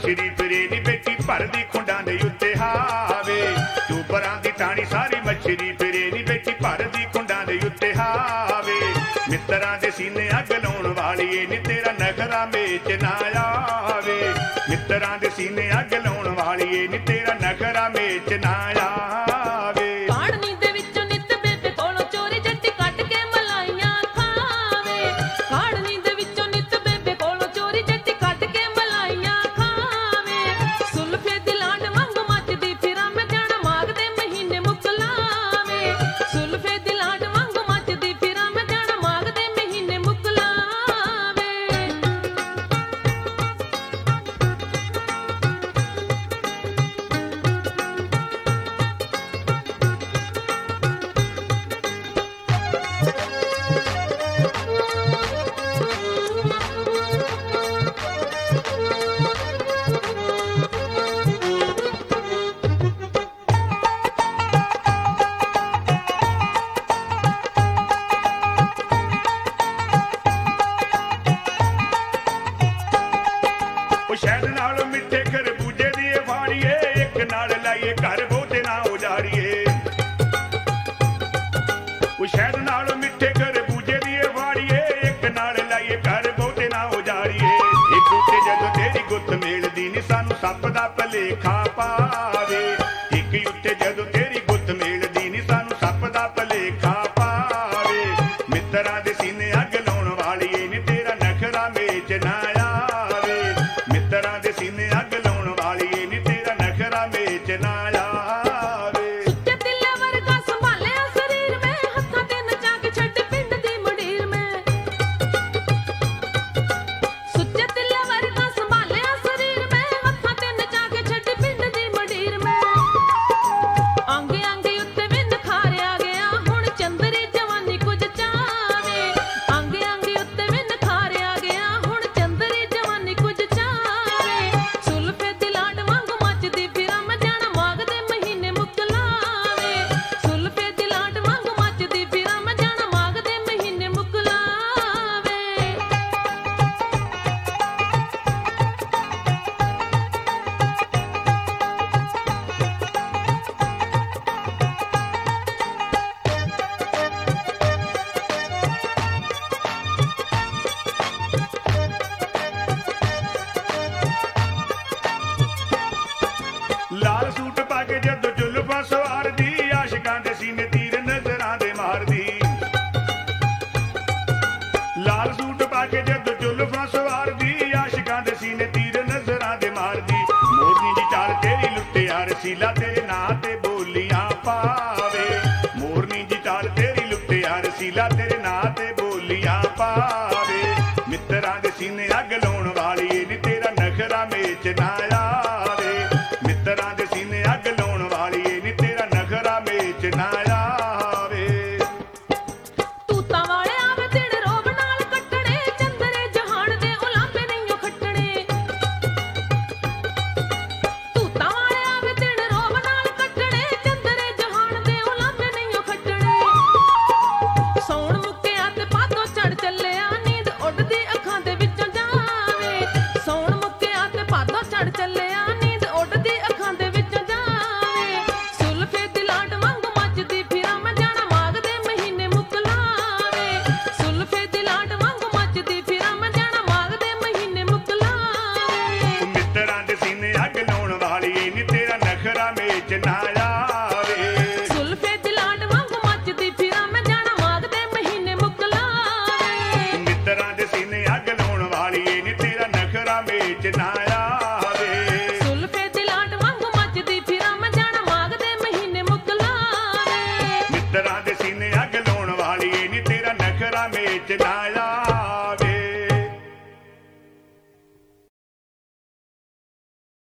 मछली फिरे नी बेटी भरदी खुंडां दे उत्ते हावे चूबरां दी टाणी सारी मछली फिरे नी बेटी भरदी खुंडां दे उत्ते हावे मित्तरां दे सीने अग लाउण वालीए नी तेरा नखरा मेच ना आवे मित्तरां दे सीने अग लाउण वालीए नी तेरा नखरा मेच ना आवे काढ़नी दे विचों नित बेबे कोलों चोरी जट्टी कट के मलाइयां खावे काढ़नी दे विचों नित बेबे कोलों चोरी जट्टी कट के मलाइयां खावे सुल्फे दी लाड वांग मचदी फिरां मैं जाना माघ दे महीने मुकलावे सुल्फे दी लाड वांग मचदी फिरां मैं जाना माघ दे महीने मुकलावे शहद नाल मिठे खरबूजे दी फाड़िए एक नाल लाइए घर बहुते ना उजाड़िए शहद नाल मिठे खरबूजे दी फाड़िए एक नाल लाइए घर बहुते ना उजाड़िए एक उत्ते जदों तेरी गुत्त मेलदी नी सानू सप दा भलेखा पावे एक उत्ते जदों तेरी गुत्त मेलदी नी सानू सप दा भलेखा पावे मित्तरां दे सीने अग लाउण वालीए नी तेरा नखरा मेच ना आवे मित्तरां दे सीने अग लाउण वालीए नी तेरा नखरा मेच ना आवे सुच्चे दिले वर्गा संभालिया शरीर में हत्थां ते नचा के छड्ड पिंड दी मुंडीर में सुच्चे दिले वर्गा संभालिया शरीर में हत्थां ते नचा के छड्ड पिंड दी मुंडीर में आंगे आंगे उत्ते विंद खारिया गया हुण चंदरी जवानी कुछ चावे आंगे आंगे उत्ते विंद खारिया गया हुण चंदरी जवानी कुछ चावे सुल्फे दी लाड वांग मचदी फिरां मैं जाना माघ दे महीने मुकलावे सुल्फे दी लाड वांग मचदी फिरां मैं जाना माघ दे महीने मुकलावे लाल सूट पा के जदों जुल्फां सवारदी आशिकां दे सीने तीर नजरां दे मारदी लाल सूट पा के जदों जुल्फां सवारदी आशिकां दे सीने तीर नजरां दे मारदी मोरनी दी चाल तेरी लुट्टे यार सीला तेरे नां ते बोलियां पावे मोरनी दी चाल तेरी लुट्टे यार सीला तेरे नां ते बोलियां पावे मित्तरां दे सीने अग लाउण वालीए नी तेरा नखरा मेच ना आवे मित्तरां दे सीने अग लाउण वालीए नी तेरा नखरा मेच ना आवे तूतां वाले आवे दिन रोब नाल कटणे चंदरे जहान दे उलांभे नਹੀਂਓ खटणे तूतां वाले आवे दिन रोब नाल कटणे चंदरे जहान दे उलांभे नਹੀਂਓ खटणे सौण मुक्किया ते पातों चढ़ ਚੱਲਿਆ नींद ਉੱਡਦੀ ਅੱਖਾਂ ਦੇ ਵਿੱਚੋਂ ਜਾਵੇ ਸੌਣ ਮੁੱਕਿਆ ਤੇ ਪਾਤੋਂ ਚੜ ਚੱਲਿਆ ਨੀਂਦ ਉੱਡਦੀ ਅੱਖਾਂ ਦੇ ਵਿੱਚੋਂ ਜਾਵੇ ਸੁਲਫੇ ਦੀ ਲਾਡ ਵਾਂਗ ਮੱਚਦੀ ਫਿਰਾਂ ਮੈਂ ਜਾਣਾ ਮਾਘ ਦੇ ਮਹੀਨੇ ਮੁਕਲਾਵੇ ਸੁਲਫੇ ਦੀ ਲਾਡ ਵਾਂਗ ਮੱਚਦੀ ਫਿਰਾਂ ਮੈਂ ਜਾਣਾ ਮਾਘ ਦੇ ਮਹੀਨੇ ਮੁਕਲਾਵੇ ਮਿੱਤਰਾਂ ਦੇ ਸੀਨੇ ਅੱਗ ਲਾਉਣ ਵਾਲੀਏ ਨੀ ਤੇਰਾ ਨਖਰਾ ਮੇਚ ਨਾ ਆਵੇ ਸੁਲਫੇ ਦੀ ਲਾਡ ਵਾਂਗ ਮੱਚਦੀ ਫਿਰਾਂ ਮੈਂ ਜਾਣਾ ਮਾਘ ਦੇ ਮਹੀਨੇ ਮੁਕਲਾਵੇ ਮਿੱਤਰਾਂ ਦੇ ਸੀਨੇ ਅੱਗ ਲਾਉਣ ਵਾਲੀਏ ਨੀ ਤੇਰਾ ਨਖਰਾ ਮੇਚ ਨਾ ਆਵੇ ਸੁਲਫੇ ਦੀ ਲਾਡ ਵਾਂਗ ਮੱਚਦੀ ਫਿਰਾਂ ਮੈਂ ਜਾਣਾ ਮਾਘ ਦੇ ਮਹੀਨੇ ਮੁਕਲਾਵੇ ਮਿੱਤਰਾਂ ਦੇ ਸੀਨੇ ਅੱਗ ਲਾਉਣ ਵਾਲੀਏ ਨੀ ਤੇਰਾ ਨਖਰਾ ਮੇਚ ਨਾ